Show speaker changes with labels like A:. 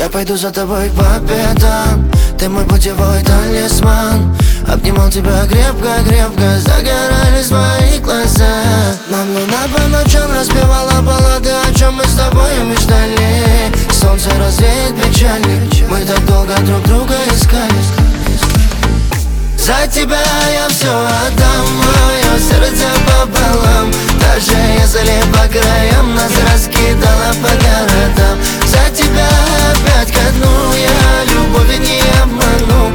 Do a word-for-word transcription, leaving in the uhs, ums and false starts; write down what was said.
A: Я пойду за тобой по пятам, ты мой путевой талисман. Обнимал тебя крепко-крепко, загорались мои глаза. Нам луна по ночам распевала баллады, о чем мы с тобой мечтали. Солнце развеет печали, мы так долго друг друга искали. За тебя я все отдам, мое сердце пополам. Даже если по краям нас раскидало по городам. За тебя опять ко дну, я любовь не обману.